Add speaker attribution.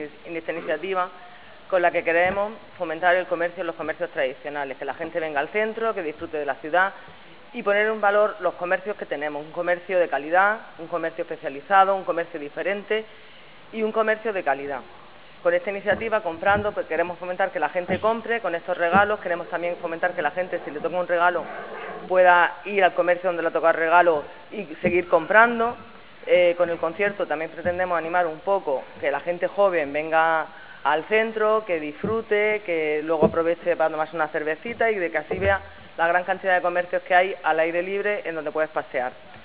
Speaker 1: en esta iniciativa con la que queremos fomentar el comercio en los comercios tradicionales, que la gente venga al centro, que disfrute de la ciudad y poner en valor los comercios que tenemos, un comercio de calidad, un comercio especializado, un comercio diferente y un comercio de calidad. Con esta iniciativa, comprando, pues queremos fomentar que la gente compre con estos regalos, queremos también fomentar que la gente, si le toca un regalo, pueda ir al comercio donde le toca el regalo y seguir comprando. Con el concierto también pretendemos animar un poco que la gente joven venga al centro, que disfrute, que luego aproveche para tomarse una cervecita y de que así vea la gran cantidad de comercios que hay al aire libre en donde puedes pasear.